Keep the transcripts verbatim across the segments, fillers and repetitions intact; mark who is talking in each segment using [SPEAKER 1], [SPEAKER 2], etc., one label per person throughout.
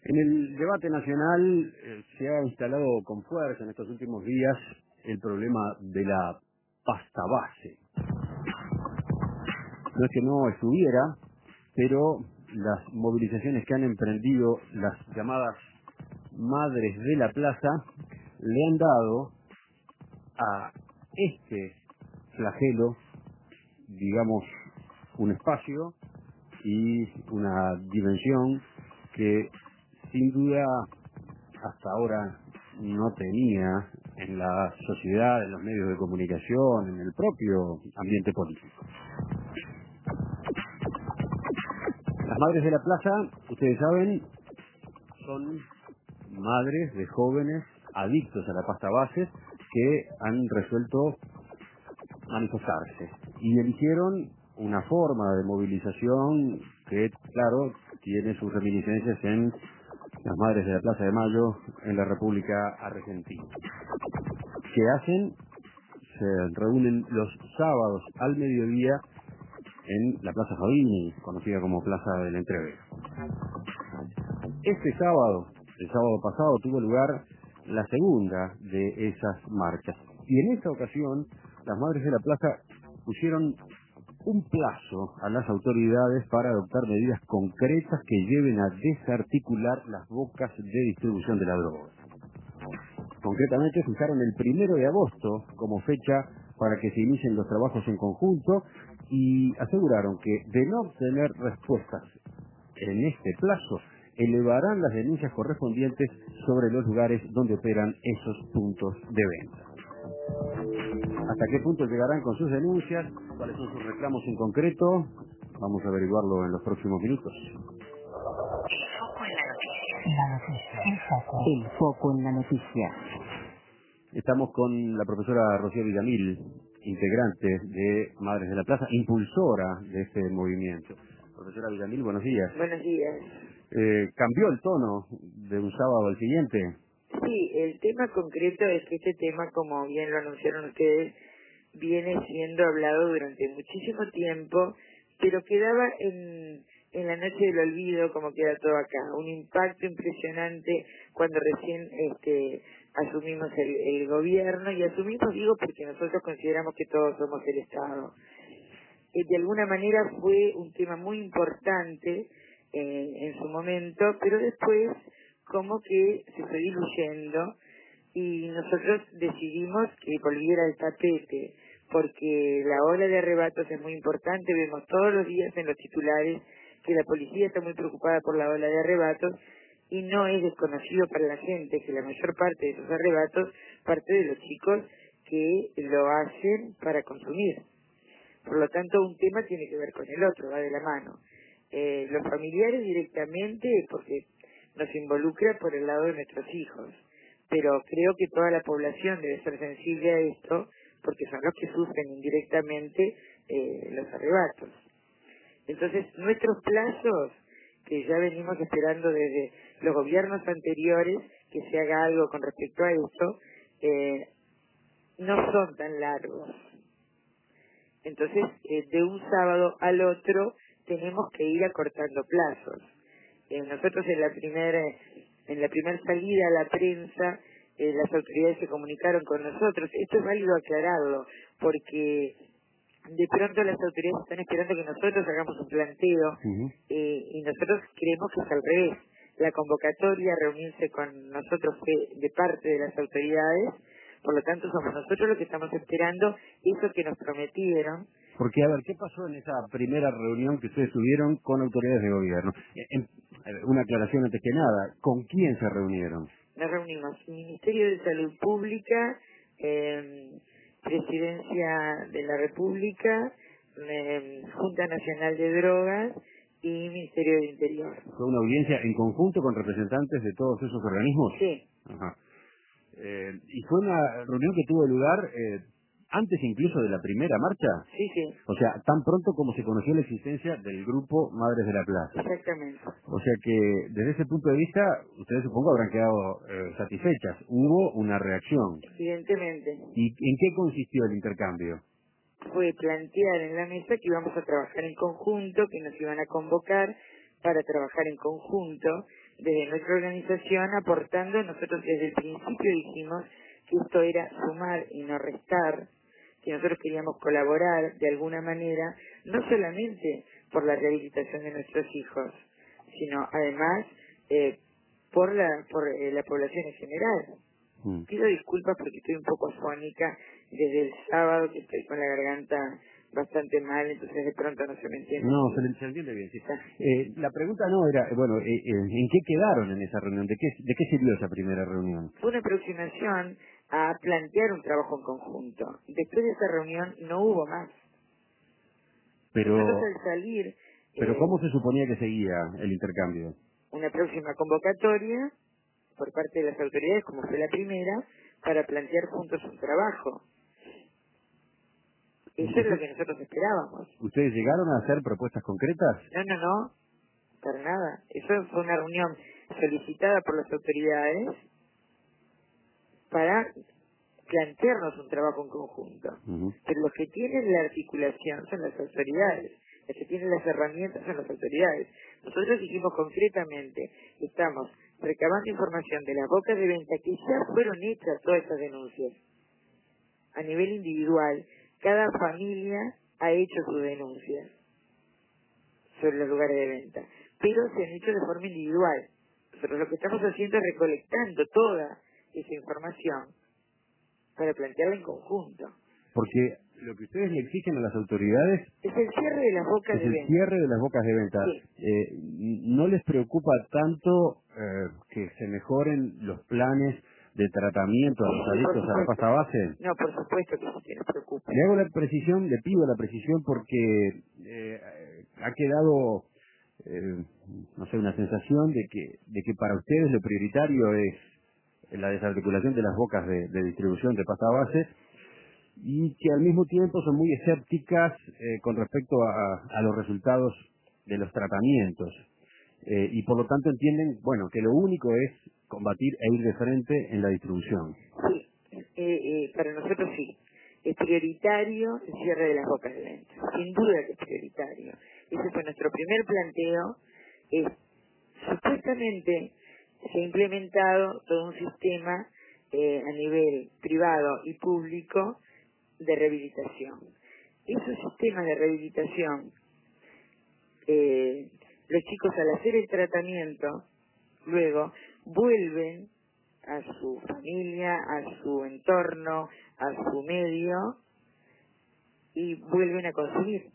[SPEAKER 1] En el debate nacional eh, se ha instalado con fuerza en estos últimos días el problema de la pasta base. No es que no estuviera, pero las movilizaciones que han emprendido las llamadas madres de la plaza le han dado a este flagelo, digamos, un espacio y una dimensión que sin duda hasta ahora no tenía en la sociedad, en los medios de comunicación, en el propio ambiente político. Las madres de la plaza, ustedes saben, son madres de jóvenes adictos a la pasta base que han resuelto manifestarse y eligieron una forma de movilización que, claro, tiene sus reminiscencias en las madres de la Plaza de Mayo en la República Argentina. ¿Qué hacen? Se reúnen los sábados al mediodía en la Plaza Fabini, conocida como Plaza del Entrevero. Este sábado, el sábado pasado, tuvo lugar la segunda de esas marchas. Y en esta ocasión, las madres de la plaza pusieron un plazo a las autoridades para adoptar medidas concretas que lleven a desarticular las bocas de distribución de la droga. Concretamente fijaron el primero de agosto como fecha para que se inicien los trabajos en conjunto y aseguraron que de no obtener respuestas en este plazo, elevarán las denuncias correspondientes sobre los lugares donde operan esos puntos de venta. ¿Hasta qué punto llegarán con sus denuncias? ¿Cuáles son sus reclamos en concreto? Vamos a averiguarlo en los próximos minutos.
[SPEAKER 2] El foco en la noticia. La noticia. El foco. El foco en la noticia.
[SPEAKER 1] Estamos con la profesora Rocío Villamil, integrante de Madres de la Plaza, impulsora de este movimiento. Profesora Villamil, buenos días.
[SPEAKER 3] Buenos días.
[SPEAKER 1] Eh, ¿Cambió el tono de un sábado al siguiente?
[SPEAKER 3] Sí, el tema concreto es que este tema, como bien lo anunciaron ustedes, viene siendo hablado durante muchísimo tiempo, pero quedaba en, en la noche del olvido, como queda todo acá. Un impacto impresionante cuando recién este, asumimos el, el gobierno, y asumimos, digo, porque nosotros consideramos que todos somos el Estado. Eh, de alguna manera fue un tema muy importante eh, en su momento, pero después como que se fue diluyendo y nosotros decidimos que volviera al tapete, porque la ola de arrebatos es muy importante. Vemos todos los días en los titulares que la policía está muy preocupada por la ola de arrebatos, y no es desconocido para la gente que la mayor parte de esos arrebatos parte de los chicos que lo hacen para consumir. Por lo tanto, un tema tiene que ver con el otro, va de la mano. Eh, los familiares directamente, porque nos involucra por el lado de nuestros hijos, pero creo que toda la población debe ser sensible a esto, porque son los que sufren indirectamente eh, los arrebatos. Entonces, nuestros plazos, que ya venimos esperando desde los gobiernos anteriores, que se haga algo con respecto a esto, eh, no son tan largos. Entonces, eh, de un sábado al otro tenemos que ir acortando plazos. Eh, nosotros en la primera en la primera salida a la prensa, eh, las autoridades se comunicaron con nosotros. Esto es válido aclararlo, porque de pronto las autoridades están esperando que nosotros hagamos un planteo,
[SPEAKER 1] Uh-huh.
[SPEAKER 3] eh, y nosotros creemos que es al revés. La convocatoria a reunirse con nosotros fue de parte de las autoridades. Por lo tanto, somos nosotros los que estamos esperando eso que nos prometieron.
[SPEAKER 1] Porque, a ver, ¿qué pasó en esa primera reunión que ustedes tuvieron con autoridades de gobierno? En, en, una aclaración antes que nada, ¿con quién se reunieron?
[SPEAKER 3] Nos reunimos Ministerio de Salud Pública, eh, Presidencia de la República, eh, Junta Nacional de Drogas y Ministerio de Interior.
[SPEAKER 1] ¿Fue una audiencia en conjunto con representantes de todos esos organismos?
[SPEAKER 3] Sí.
[SPEAKER 1] Ajá. Eh, ¿Y fue una reunión que tuvo lugar eh, antes incluso de la primera marcha?
[SPEAKER 3] Sí, sí.
[SPEAKER 1] O sea, tan pronto como se conoció la existencia del grupo Madres de la Plaza.
[SPEAKER 3] Exactamente.
[SPEAKER 1] O sea que, desde ese punto de vista, ustedes supongo habrán quedado eh, satisfechas. Hubo una reacción.
[SPEAKER 3] Evidentemente.
[SPEAKER 1] ¿Y en qué consistió el intercambio?
[SPEAKER 3] Fue plantear en la mesa que íbamos a trabajar en conjunto, que nos iban a convocar para trabajar en conjunto, desde nuestra organización aportando. Nosotros desde el principio dijimos que esto era sumar y no restar, que nosotros queríamos colaborar de alguna manera, no solamente por la rehabilitación de nuestros hijos, sino además eh, por la por eh, la población en general. Mm. Pido disculpas porque estoy un poco afónica desde el sábado, que estoy con la garganta bastante mal, entonces de pronto no se me entiende.
[SPEAKER 1] No, se, le, se entiende bien, sí. Eh, la pregunta no era, bueno, eh, eh, ¿en qué quedaron en esa reunión? ¿De qué, ¿De qué sirvió esa primera reunión?
[SPEAKER 3] Fue una aproximación a plantear un trabajo en conjunto. Después de esa reunión no hubo más.
[SPEAKER 1] Pero,
[SPEAKER 3] nosotros al salir...
[SPEAKER 1] pero
[SPEAKER 3] eh,
[SPEAKER 1] ¿cómo se suponía que seguía el intercambio?
[SPEAKER 3] Una próxima convocatoria por parte de las autoridades, como fue la primera, para plantear juntos un trabajo. Eso es lo que nosotros esperábamos.
[SPEAKER 1] ¿Ustedes llegaron a hacer propuestas concretas?
[SPEAKER 3] No, no, no, para nada. Eso fue una reunión solicitada por las autoridades para plantearnos un trabajo en conjunto. Uh-huh. Pero los que tienen la articulación son las autoridades, los que tienen las herramientas son las autoridades. Nosotros dijimos concretamente que estamos recabando información de las bocas de venta que ya fueron hechas todas esas denuncias. A nivel individual, cada familia ha hecho sus denuncias sobre los lugares de venta, pero se han hecho de forma individual. Nosotros lo que estamos haciendo es recolectando toda esa información para plantearla en conjunto.
[SPEAKER 1] Porque lo que ustedes le exigen a las autoridades
[SPEAKER 3] es el cierre de las bocas
[SPEAKER 1] es
[SPEAKER 3] de
[SPEAKER 1] el
[SPEAKER 3] venta.
[SPEAKER 1] cierre de las bocas de venta.
[SPEAKER 3] Sí.
[SPEAKER 1] Eh, ¿No les preocupa tanto eh, que se mejoren los planes de tratamiento a los
[SPEAKER 3] Sí,
[SPEAKER 1] adictos a la pasta base?
[SPEAKER 3] No, por supuesto que sí, nos preocupa.
[SPEAKER 1] Le hago la precisión, le pido la precisión porque eh, ha quedado, eh, no sé, una sensación de que, de que para ustedes lo prioritario es la desarticulación de las bocas de, de distribución de pasta base, y que al mismo tiempo son muy escépticas eh, con respecto a, a los resultados de los tratamientos. Eh, y por lo tanto entienden, bueno, que lo único es combatir e ir de frente en la distribución.
[SPEAKER 3] Sí, eh, eh, para nosotros sí. Es prioritario el cierre de las bocas de venta. Sin duda que es prioritario. Ese fue nuestro primer planteo. Es, supuestamente se ha implementado todo un sistema eh, a nivel privado y público de rehabilitación. Esos sistemas de rehabilitación, eh, los chicos al hacer el tratamiento, luego vuelven a su familia, a su entorno, a su medio y vuelven a consumir.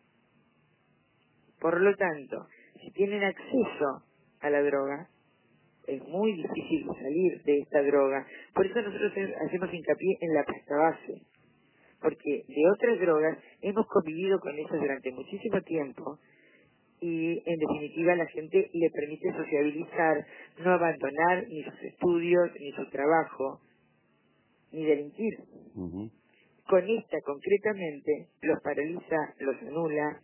[SPEAKER 3] Por lo tanto, si tienen acceso a la droga, es muy difícil salir de esta droga. Por eso nosotros hacemos hincapié en la pasta base. Porque de otras drogas hemos convivido con ellas durante muchísimo tiempo y en definitiva la gente le permite sociabilizar, no abandonar ni sus estudios, ni su trabajo, ni delinquir. Uh-huh. Con esta concretamente los paraliza, los anula,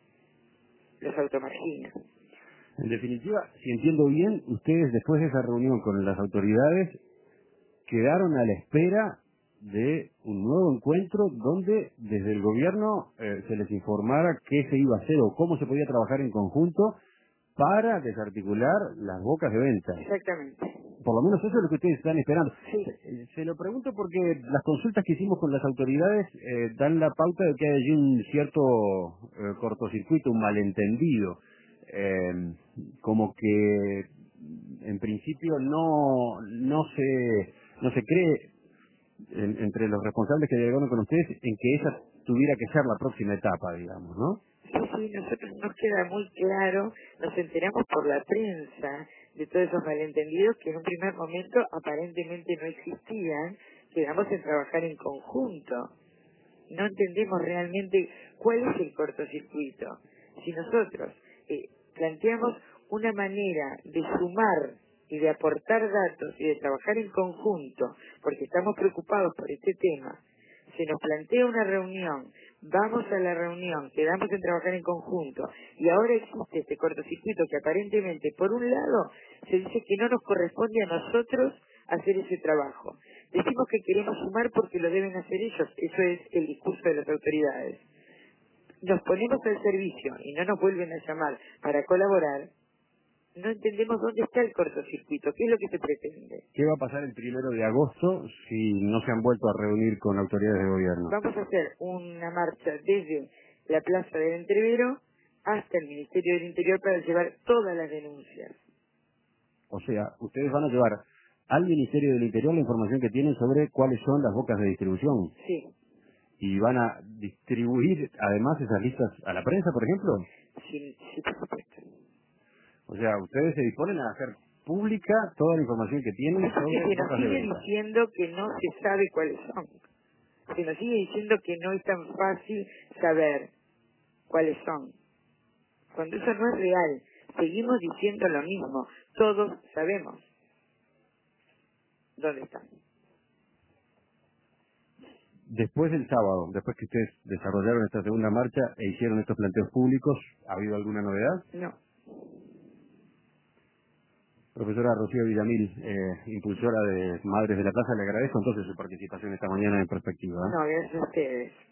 [SPEAKER 3] los automargina.
[SPEAKER 1] En definitiva, si entiendo bien, ustedes después de esa reunión con las autoridades quedaron a la espera de un nuevo encuentro donde desde el gobierno eh, se les informara qué se iba a hacer o cómo se podía trabajar en conjunto para desarticular las bocas de venta.
[SPEAKER 3] Exactamente.
[SPEAKER 1] Por lo menos eso es lo que ustedes están esperando.
[SPEAKER 3] Sí.
[SPEAKER 1] Se, se lo pregunto porque las consultas que hicimos con las autoridades eh, dan la pauta de que hay allí un cierto eh, cortocircuito, un malentendido. Eh, como que en principio no, no se, no se cree En, entre los responsables que llegaron con ustedes en que esa tuviera que ser la próxima etapa, digamos, ¿no?
[SPEAKER 3] Sí, sí, nosotros nos queda muy claro, nos enteramos por la prensa de todos esos malentendidos que en un primer momento aparentemente no existían, quedamos en trabajar en conjunto. No entendemos realmente cuál es el cortocircuito. Si nosotros eh, planteamos una manera de sumar y de aportar datos y de trabajar en conjunto, porque estamos preocupados por este tema, se nos plantea una reunión, vamos a la reunión, quedamos en trabajar en conjunto, y ahora existe este cortocircuito que aparentemente, por un lado, se dice que no nos corresponde a nosotros hacer ese trabajo. Decimos que queremos sumar porque lo deben hacer ellos, eso es el discurso de las autoridades. Nos ponemos al servicio y no nos vuelven a llamar para colaborar, no entendemos dónde está el cortocircuito, qué es lo que se pretende.
[SPEAKER 1] ¿Qué va a pasar el primero de agosto si no se han vuelto a reunir con autoridades de gobierno?
[SPEAKER 3] Vamos a hacer una marcha desde la Plaza del Entrevero hasta el Ministerio del Interior para llevar todas las denuncias.
[SPEAKER 1] O sea, ustedes van a llevar al Ministerio del Interior la información que tienen sobre cuáles son las bocas de distribución.
[SPEAKER 3] Sí.
[SPEAKER 1] ¿Y van a distribuir además esas listas a la prensa, por ejemplo?
[SPEAKER 3] Sí, sí, por supuesto.
[SPEAKER 1] O sea, ustedes se disponen a hacer pública toda la información que tienen
[SPEAKER 3] Porque
[SPEAKER 1] sobre
[SPEAKER 3] se nos
[SPEAKER 1] bocas de
[SPEAKER 3] sigue
[SPEAKER 1] venta.
[SPEAKER 3] diciendo que no se sabe cuáles son. Se nos sigue diciendo que no es tan fácil saber cuáles son. Cuando eso no es real, seguimos diciendo lo mismo. Todos sabemos dónde están.
[SPEAKER 1] Después del sábado, después que ustedes desarrollaron esta segunda marcha e hicieron estos planteos públicos, ¿ha habido alguna novedad?
[SPEAKER 3] No.
[SPEAKER 1] Profesora Rocío Villamil, eh, impulsora de Madres de la Plaza, le agradezco entonces su participación esta mañana en Perspectiva. ¿eh?
[SPEAKER 3] No, gracias a ustedes.